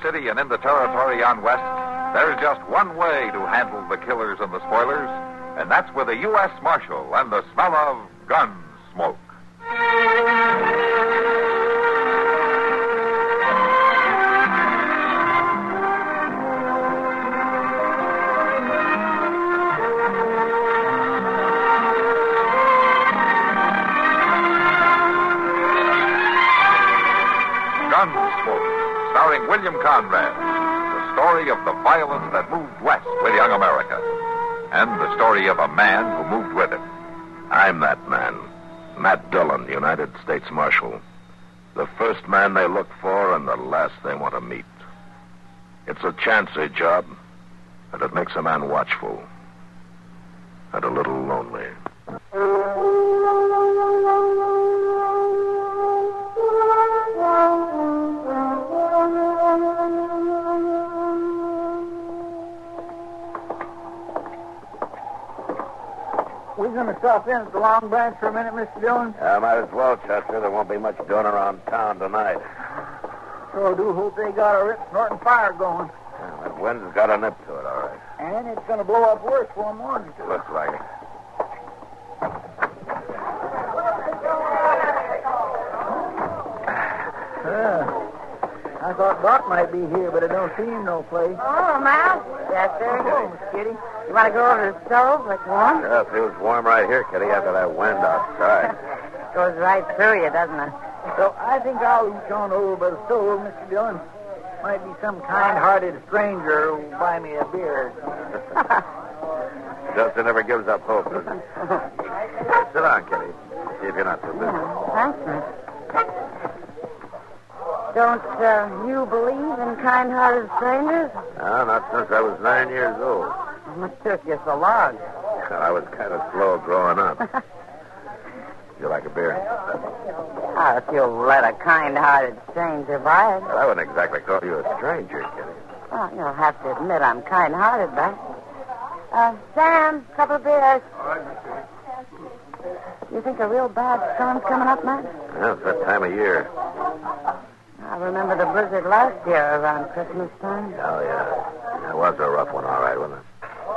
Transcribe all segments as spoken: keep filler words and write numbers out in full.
city and in the territory on west, there's just one way to handle the killers and the spoilers, and that's with a U S Marshal and the smell of gun smoke. Gunsmoke, starring William Conrad, the story of the violence that moved west with young America, and the story of a man who moved with it. I'm that man, Matt Dillon, United States Marshal. The first man they look for and the last they want to meet. It's a chancy job, and it makes a man watchful and a little lonely. We're going to stop in at the Long Branch for a minute, Mister Dillon. Yeah, might as well, Chester. There won't be much doing around town tonight. Sure do hope they got a rip snorting fire going. Yeah, that wind's got a nip to it, all right. And it's going to blow up worse for a morning. Looks like it. Uh, I thought Doc might be here, but I don't see him no place. Oh, Mal. Yes, sir. Hello, Miss Kitty. You want to go over to the stove? It's warm. Yeah, it feels warm right here, Kitty, after that wind outside. Goes right through you, doesn't it? So I think I'll each on over by the stove, Mister Dillon. Might be some kind-hearted stranger who'll buy me a beer. Chester never gives up hope, does he? Sit down, Kitty. See if you're not too busy. Yeah, thanks, miss. Don't uh, you believe in kind-hearted strangers? No, not since I was nine years old. What took you so long? I was kind of slow growing up. You like a beer? Oh, if you'll let a kind-hearted stranger buy it. Well, I wouldn't exactly call you a stranger, Kitty. Well, you'll have to admit I'm kind-hearted, but... Uh, Sam, couple of beers. All right, Mister You think a real bad storm's coming up, Matt? Yeah, it's that time of year. I remember the blizzard last year around Christmas time. Oh, yeah. It was a rough one, all right, wasn't it?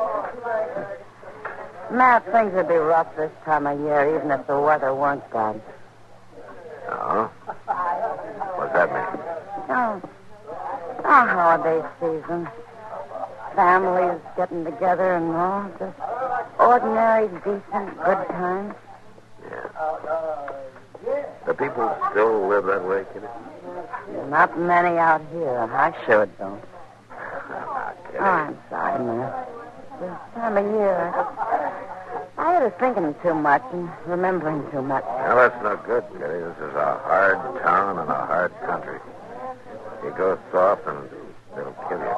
Matt, things would be rough this time of year, even if the weather weren't bad. Oh? What's that mean? Oh, our holiday season. Families getting together and all. Just ordinary, decent, good times. Yeah. Do people still live that way, Kitty? Not many out here. I sure don't. Ah, Kitty. Oh, I'm sorry, Matt. This time of year, I was thinking too much and remembering too much. Well, that's no good, Kitty. This is a hard town and a hard country. You go soft and it'll kill you.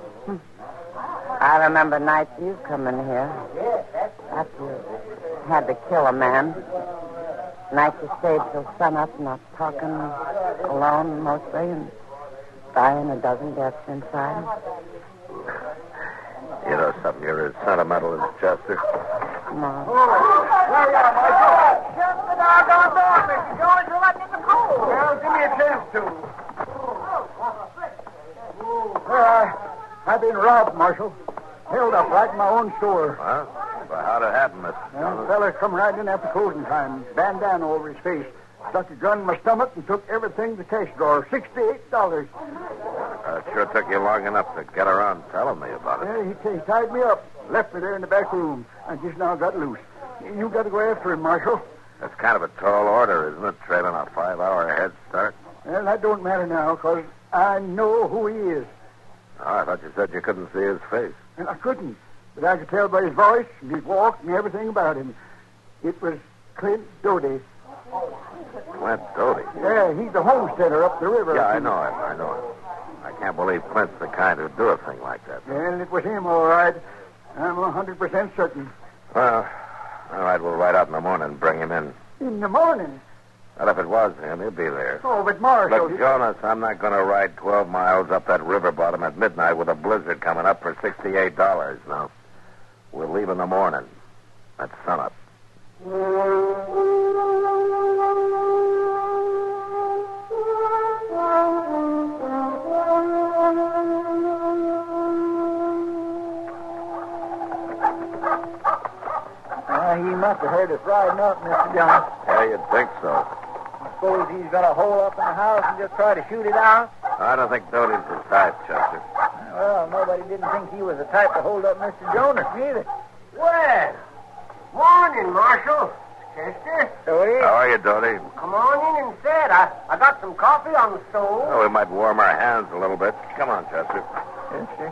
I remember nights you come in here after you had to kill a man. Nights you stayed till sunup, not talking, alone mostly, and dying a dozen deaths inside. You know something, you're as sentimental as Chester. Come on. There you are, Michael. Shut the doggone door, Mister George. You're letting in the cold. Well, give me a chance to. Uh, I've been robbed, Marshal. Held up right in my own store. Well, well how'd it happen, Mister Well, the Jones? feller come right in after closing time. Bandana over his face. Stuck a gun in my stomach and took everything in the cash drawer. sixty-eight dollars. Uh, it sure took you long enough to get around telling me about it. Yeah, he, he tied me up. Left me there in the back room. I just now got loose. You got to go after him, Marshal. That's kind of a tall order, isn't it? Trailing a five-hour head start. Well, that don't matter now, because I know who he is. Oh, I thought you said you couldn't see his face. And I couldn't. But I could tell by his voice and his walk and everything about him. It was Clint Doty. Clint Doty. Yeah, he's the homesteader up the river. Yeah, I know him. I know him. I can't believe Clint's the kind who'd do a thing like that. Well, it was him, all right. I'm one hundred percent certain. Well, all right, we'll ride out in the morning and bring him in. In the morning. Well, if it was him, he'll be there. Oh, but Marshal... Look, Jonas, I'm not going to ride twelve miles up that river bottom at midnight with a blizzard coming up for sixty-eight dollars. No. We'll leave in the morning. At sunup. Uh, he must have heard us riding up, Mister Dillon. Yeah, you'd think so. Suppose he's got a hole up in the house and just try to shoot it out? I don't think Doty's the type, Chester. Well, nobody didn't think he was the type to hold up Mister Jonas, neither. Well, morning, Marshal. Chester. Doty? How are you, Doty? Come on in and sit. I, I got some coffee on the stove. Well, we might warm our hands a little bit. Come on, Chester. Yes, sir.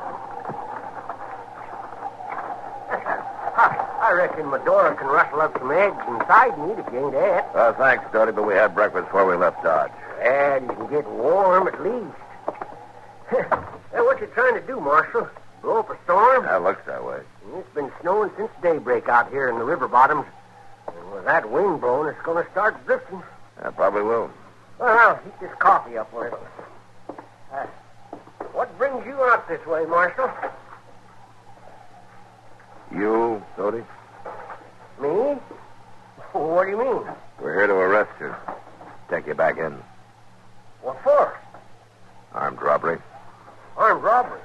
I reckon Medora can rustle up some eggs inside and eat if you ain't et. Uh, thanks, Doty, but we had breakfast before we left Dodge. And you can get warm at least. Hey, what you trying to do, Marshal? Blow up a storm? That looks that way. It's been snowing since daybreak out here in the river bottoms. And with that wind blowing, it's going to start drifting. That probably will. Well, I'll heat this coffee up with it. Uh, what brings you out this way, Marshal? You, Doty? Me? What do you mean? We're here to arrest you. Take you back in. What for? Armed robbery. Armed robbery?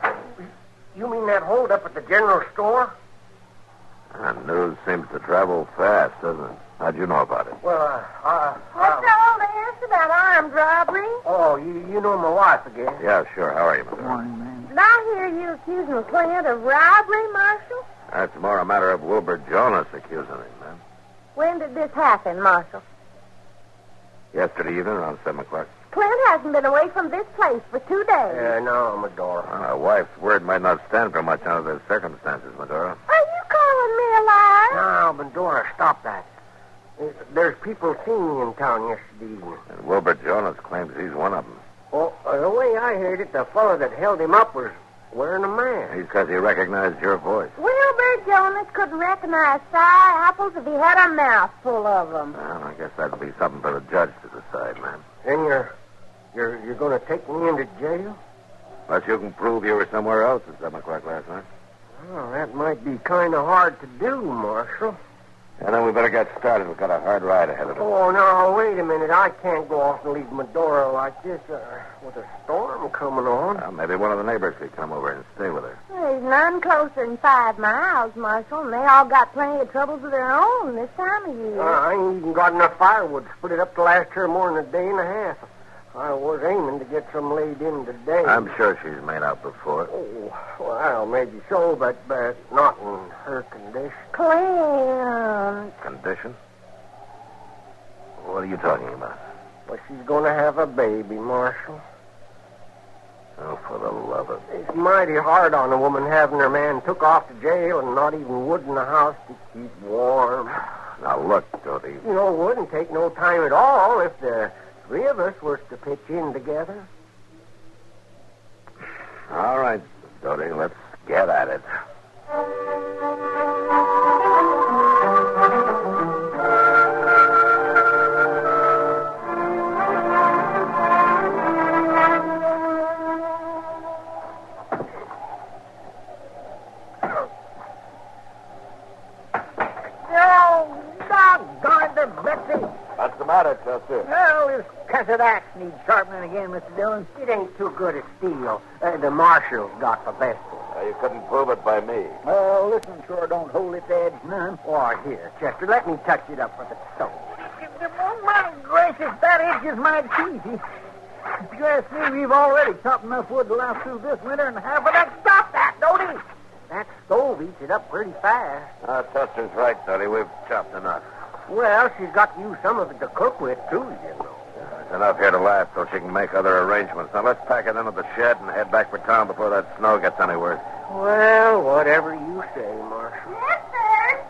You mean that hold up at the general store? Uh, news seems to travel fast, doesn't it? How'd you know about it? Well, uh, uh, What's uh, all this about armed robbery? oh, you, you know my wife again. Yeah, sure. How are you, Mister? Morning, man. Did I hear you accusing Clint of robbery, Marshal? That's more a matter of Wilbur Jonas accusing him, man. When did this happen, Marshal? Yesterday evening around seven o'clock. Clint hasn't been away from this place for two days. Yeah, no, Medora. Well, a wife's word might not stand for much under the circumstances, Medora. Are you calling me a liar? No, Medora, stop that. There's people seen me in town yesterday evening. And Wilbur Jonas claims he's one of them. Well, uh, the way I heard it, the fellow that held him up was wearing a mask. He's because he recognized your voice. Wilbur Jonas couldn't recognize sour apples if he had a mouth full of them. Well, I guess that'd be something for the judge to decide, man. Then you're, you're, you're going to take me into jail? Unless you can prove you were somewhere else at seven o'clock last night. Well, that might be kind of hard to do, Marshal. And then we better get started. We've got a hard ride ahead of us. Oh, no, wait a minute. I can't go off and leave Medora like this uh, with a storm coming on. Well, maybe one of the neighbors could come over and stay with her. There's none closer than five miles, Marshal, and they all got plenty of troubles of their own this time of year. Uh, I ain't even got enough firewood to split it up to last her more than a day and a half. I was aiming to get some laid in today. I'm sure she's made out before. Oh, well, maybe so, but, but not in her condition. Clint. Condition? What are you talking about? Well, she's going to have a baby, Marshal. Oh, for the love of... It's mighty hard on a woman having her man took off to jail and not even wood in the house to keep warm. Now, look, Doty. You know, it wouldn't take no time at all if the three of us was to pitch in together. All right, Doty, let's get at it. Oh, doggone it, Betsy. What's the matter, Chester? Well, this cussed axe needs sharpening again, Mister Dillon. It ain't too good a steel. Uh, the marshal's got the best of it. Uh, you couldn't prove it by me. Well, this one sure don't hold its edge none. Oh, here, Chester, let me touch it up with a stone. Oh, my gracious, that edge is mighty easy. If you ask me, we've already chopped enough wood to last through this winter and half of that. Stop that, Doty! That stove eats it up pretty fast. Uh, Chester's right, Doty. We've chopped enough. Well, she's got to use some of it to cook with, too, you know. There's enough here to last so she can make other arrangements. Now, let's pack it into the shed and head back for town before that snow gets any worse. Well, whatever you say, Marshal. Yes, sir.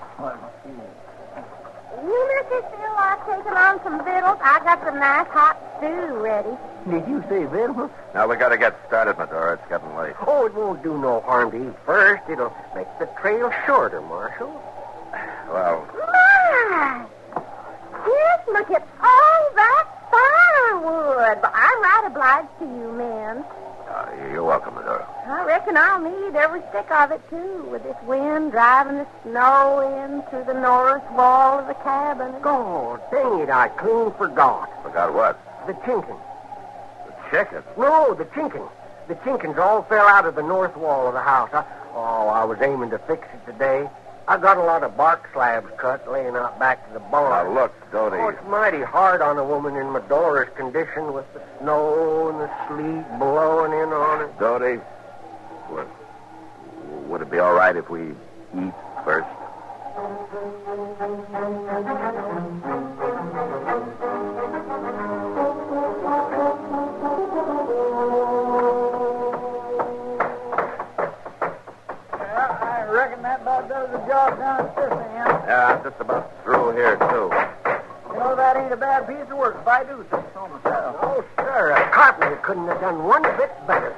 You, Mister Steele, I've taken on some victuals. I got some nice hot stew ready. Did you say victuals? Now, we got to get started, Medora. It's getting late. Oh, it won't do no harm to eat first. It'll make the trail shorter, Marshal. Well, My! Yes, look at all that firewood. But I'm right obliged to you, men. uh, you're welcome, Medora. I reckon I'll need every stick of it, too, with this wind driving the snow in through the north wall of the cabin. God dang it, I clean forgot. Forgot what? The chinking. The chicken. No, the chinking. The chinkins all fell out of the north wall of the house. I, Oh, I was aiming to fix it today. I got a lot of bark slabs cut laying out back to the barn. Now, look, Doty. Oh, it's mighty hard on a woman in Medora's condition with the snow and the sleet blowing in on her. Doty, would, would it be all right if we eat first? Does the job down at this end. Yeah, I'm just about through here, too. You know, that ain't a bad piece of work if I do say so myself. Oh, sir, a carpenter couldn't have done one bit better.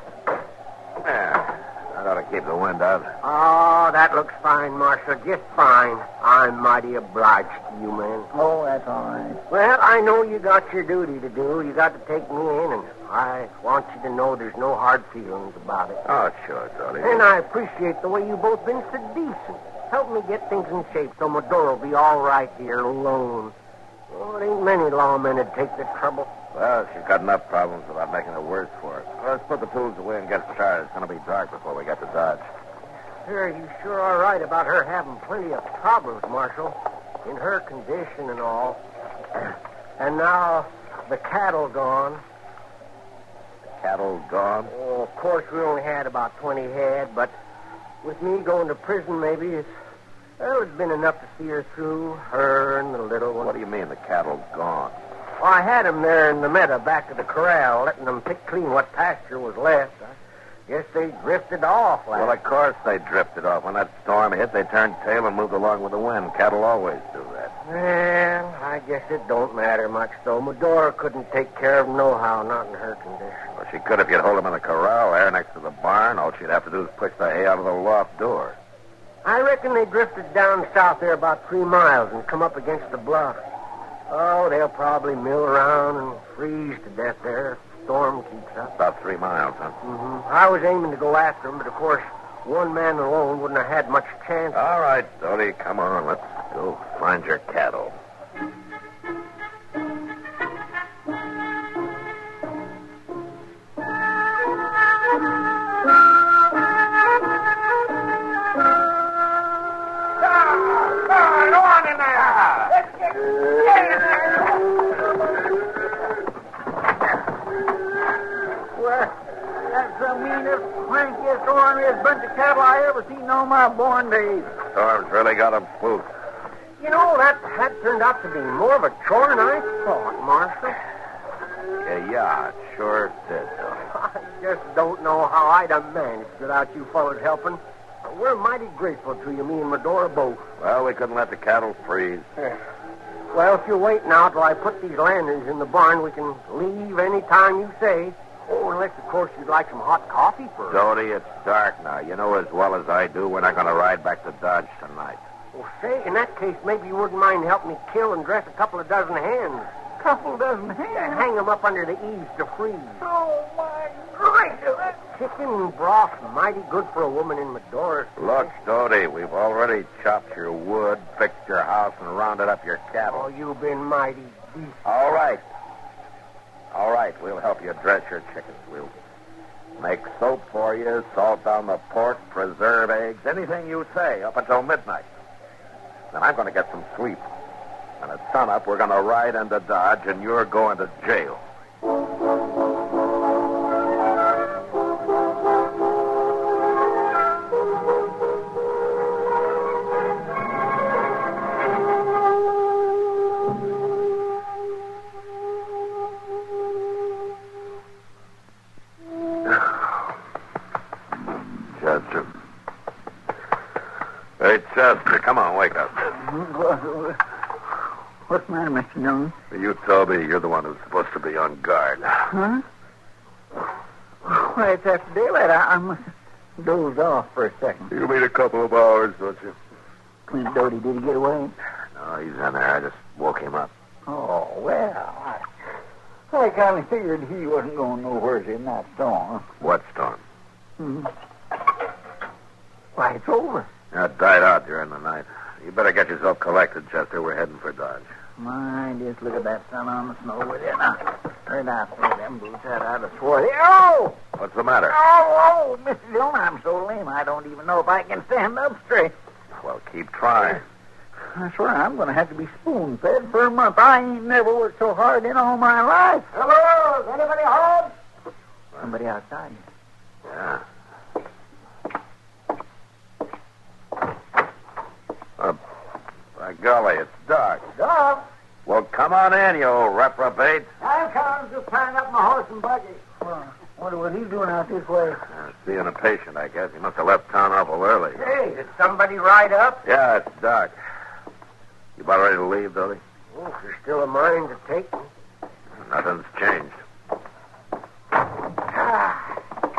Yeah, I ought to keep the wind out. Oh, that looks fine, Marshal, just fine. I'm mighty obliged to you, man. Oh, that's all right. Well, I know you got your duty to do. You got to take me in, and I want you to know there's no hard feelings about it. Oh, sure, Doty. And I appreciate the way you both been so decent. Help me get things in shape so Medora will be all right here alone. Oh, it ain't many lawmen that'd take the trouble. Well, she's got enough problems without making it worse for her. Let's put the tools away and get started. It's going to be dark before we get to Dodge. Sure, you sure are right about her having plenty of problems, Marshal. In her condition and all. And now the cattle gone. Cattle gone? Oh, of course, we only had about twenty head, but with me going to prison, maybe it's, well, it's been enough to see her through, her and the little one. What do you mean the cattle's gone? Well, I had them there in the meadow back of the corral, letting them pick clean what pasture was left. I guess they drifted off last. Well, of course they drifted off. When that storm hit, they turned tail and moved along with the wind. Cattle always do that. Well, I guess it don't matter much, though. Medora couldn't take care of them nohow, not in her condition. Well, she could if you'd hold them in the corral there next to the barn. All she'd have to do is push the hay out of the loft door. I reckon they drifted down south there about three miles and come up against the bluff. Oh, they'll probably mill around and freeze to death there if the storm keeps up. About three miles, huh? Mm-hmm. I was aiming to go after them, but of course, one man alone wouldn't have had much chance. All right, Doty, come on. Let's go find your cattle. Go on in there. Let's get, get in there. Well, that's the meanest, crankiest, orneryest bunch of cattle I ever seen on my born days. Storm's really got them spooked. You know, that, that turned out to be more of a chore than I thought, Marshal. Yeah, yeah, it sure did, Doty. I just don't know how I'd have managed without you fellas helping. We're mighty grateful to you, me and Medora both. Well, we couldn't let the cattle freeze. Well, if you'll wait now till I put these lanterns in the barn, we can leave any time you say. Oh, unless, of course, you'd like some hot coffee first. Doty, it's dark now. You know as well as I do we're not going to ride back to Dodge tonight. Well, say, in that case, maybe you wouldn't mind helping me kill and dress a couple of dozen hens. Couple dozen Yeah, hands. hang them up under the eaves to freeze. Oh, my gracious. Chicken broth, mighty good for a woman in Medora's. Look, Doty, we've already chopped your wood, fixed your house, and rounded up your cattle. Oh, you've been mighty decent. All right. All right, we'll help you dress your chickens. We'll make soap for you, salt down the pork, preserve eggs, anything you say up until midnight. Then I'm going to get some sleep. And at sunup, we're going to ride into Dodge, and you're going to jail. Chester. Hey, Chester, come on, wake up. What's the matter, Mister Jones? You, Toby, you're the one who's supposed to be on guard. Huh? Why, it's after daylight. I, I must have dozed off for a second. You mean a couple of hours, don't you? Clint Doty, did he get away? No, he's in there. I just woke him up. Oh, well, I, I kind of figured he wasn't going nowhere in that storm. What storm? Hmm. Why, it's over. Yeah, it died out during the night. You better get yourself collected, Chester. We're heading for Dodge. My, just look at that sun on the snow with you now. Right out there, them boots out, I'd have swore. they- Oh! What's the matter? Oh, oh, Mister Dillon, I'm so lame I don't even know if I can stand up straight. Well, keep trying. I swear I'm going to have to be spoon-fed for a month. I ain't never worked so hard in all my life. Hello? Is anybody home? Somebody outside. Yeah. Uh, by golly, it's dark. Dog? Well, come on in, you old reprobate. I'm coming, just tying up my horse and buggy. Well, wonder what he's doing out this way. Uh, seeing a patient, I guess. He must have left town awful early. Hey, did somebody ride up? Yeah, it's dark. You about ready to leave, Dodie? Oh, if you're still a mind to take me. Nothing's changed. Ah.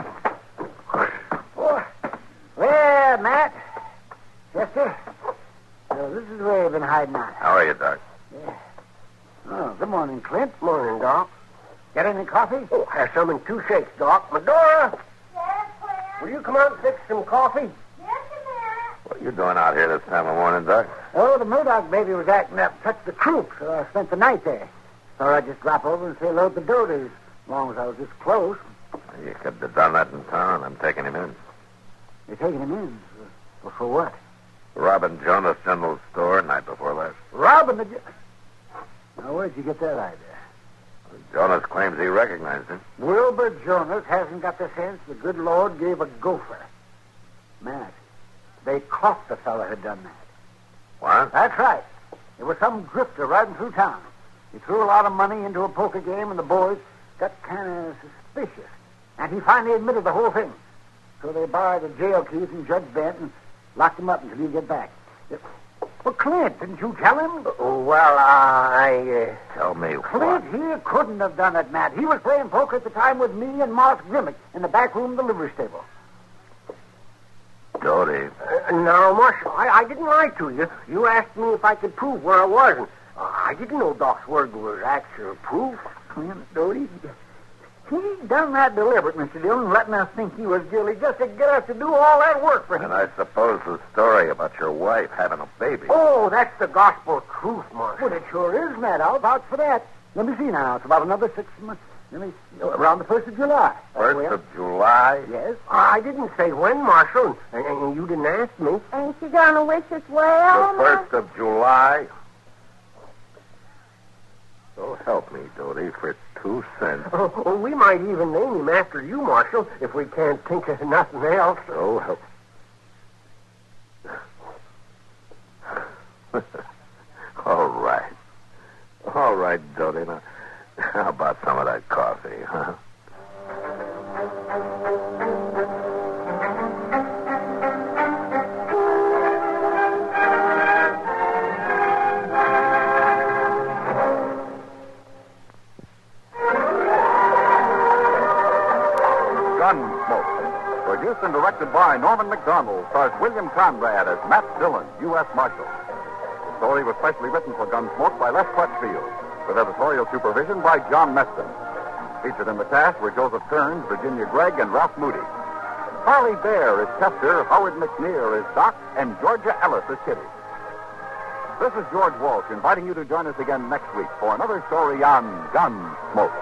Oh. Well, Matt. Chester. So this is where you've been hiding out. How are you, Doc? Yeah. Oh, good morning, Clint. Morning, Doc. Got any coffee? Oh, have some in two shakes, Doc. Medora, Yes, Clint. will you come out and fix some coffee? Yes, Matt. What are you doing out here this time of morning, Doc? Oh, the Murdoch baby was acting up, touched the croup, so I spent the night there. Thought I'd just drop over and say hello to the Doties, as long as I was this close. You could have done that in town. I'm taking him in. You're taking him in? Well, for what? Robbing Jonas General Store night before last. Robbing the... Now, where'd you get that idea? Jonas claims he recognized him. Wilbur Jonas hasn't got the sense the good Lord gave a gopher. Matt, they caught the fellow who'd done that. What? That's right. There was some drifter riding through town. He threw a lot of money into a poker game, and the boys got kind of suspicious. And he finally admitted the whole thing. So they borrowed the jail keys from Judge Bent and locked him up until he get back. Well, Clint, didn't you tell him? Oh, well, uh, I... Uh... Tell me Clint what? here couldn't have done it, Matt. He was playing poker at the time with me and Mark Grimmick in the back room of the livery stable. Dodie. Uh, now, Marshal, I, I didn't lie to you. You asked me if I could prove where I was, and uh, I didn't know Doc's word was actual proof. Clint Doty, he done that deliberate, Mister Dillon, letting us think he was guilty just to get us to do all that work for him. And I suppose the story about your wife having a baby. Oh, that's the gospel truth, Marshal. Well, it sure is, Matt. I'll vouch for that. Let me see now. It's about another six months. Let me see. Around the first of July. First Well, of July? Yes. I didn't say when, Marshal, and, and you didn't ask me. Ain't you gonna wish us well, The first of July? So help me, Dodie, for two cents. Oh, oh, we might even name him after you, Marshal, if we can't think of nothing else. So help. All right. All right, Dodie. Now, how about some of that coffee, huh? Gunsmoke. Produced and directed by Norman McDonald, stars William Conrad as Matt Dillon, U S Marshal. The story was specially written for Gunsmoke by Les Crutchfield, with editorial supervision by John Meston. Featured in the cast were Joseph Kearns, Virginia Gregg, and Ralph Moody. Harley Bear is Chester, Howard McNear is Doc, and Georgia Ellis is Kitty. This is George Walsh inviting you to join us again next week for another story on Gunsmoke.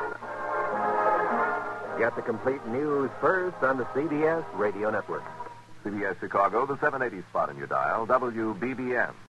Get the complete news first on the C B S Radio Network. C B S Chicago, the seven eighty spot in your dial, W B B M.